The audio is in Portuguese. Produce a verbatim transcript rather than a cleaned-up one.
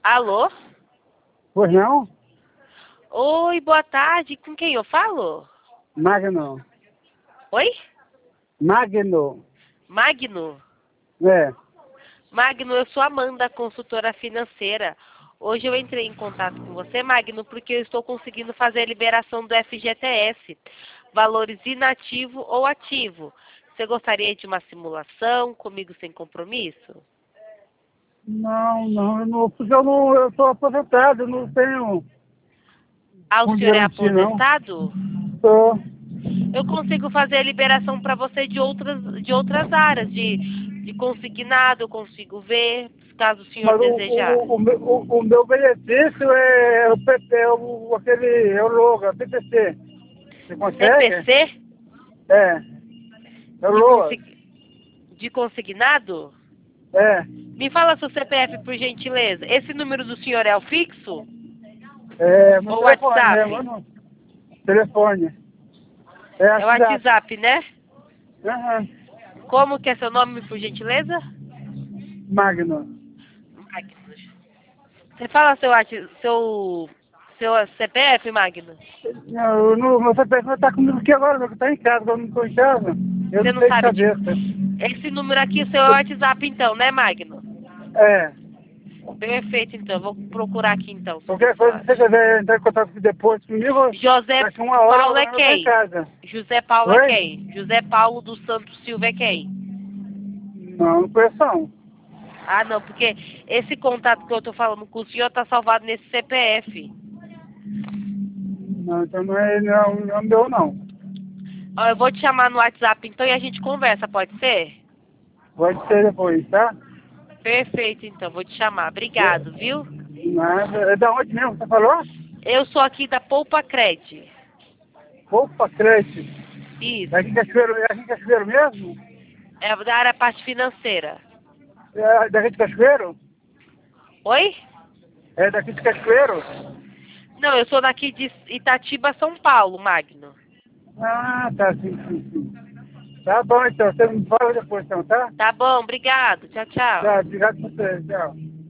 Alô? Pois não? Oi, boa tarde. Com quem eu falo? Magno. Oi? Magno. Magno? É. Magno, eu sou Amanda, consultora financeira. Hoje eu entrei em contato com você, Magno, porque eu estou conseguindo fazer a liberação do F G T S, valores inativo ou ativo. Você gostaria de uma simulação comigo sem compromisso? Não, não, eu não, porque eu não, eu tô aposentado, eu não tenho Ah, o como senhor é garantir, não. aposentado? Tô. Eu consigo fazer a liberação para você de outras, de outras áreas, de, de consignado, eu consigo ver, caso o senhor Mas o, desejar. o, o, meu- o, o meu benefício é o P P, é o, aquele, é o logo, é o P P C. Você consegue? C P C É. É o de, logo. consig, de consignado? É. Me fala seu C P F, por gentileza. Esse número do senhor é o fixo É, meu ou telefone mesmo, eu WhatsApp? não. Telefone. É É o WhatsApp. WhatsApp, né? Aham. Como que é seu nome, por gentileza? Magno. Magno. Você fala seu, whats- seu, seu C P F, Magno? Não, eu não, meu C P F não tá comigo aqui agora, meu, que tá em casa, quando eu não tô em casa. Eu Você não não sei de sabe de... cabeça. Esse número aqui é seu WhatsApp, então, né, Magno? É. Perfeito, então. Vou procurar aqui, então, sobre Qualquer esse coisa, se você WhatsApp. quiser entrar em contato depois comigo, José daqui uma hora Paulo é eu vou estar em quem? casa. José Paulo é Oi? quem? José Paulo dos Santos Silva é quem? Não, não conheço não. Ah, não, porque esse contato que eu tô falando com o senhor tá salvado nesse C P F. Não, então não é, não, não é meu não. Ó, eu vou te chamar no WhatsApp, então, e a gente conversa, pode ser? Pode ser depois, tá? Perfeito, então. Vou te chamar. Obrigado, viu? Nada. É da onde mesmo, você falou? Eu sou aqui da Poupa Cred. Opa, creche. É aqui em Isso. Cachoeiro, é aqui em Cachoeiro mesmo? É da área parte financeira. É daqui de Cachoeiro? Oi? É daqui de Cachoeiro? Não, eu sou daqui de Itatiba, São Paulo, Magno. Ah, tá, sim, sim, sim. Tá bom, então. Você me fala depois, então, tá? Tá bom, obrigado. Tchau, tchau. Tá, obrigado por você. Tchau.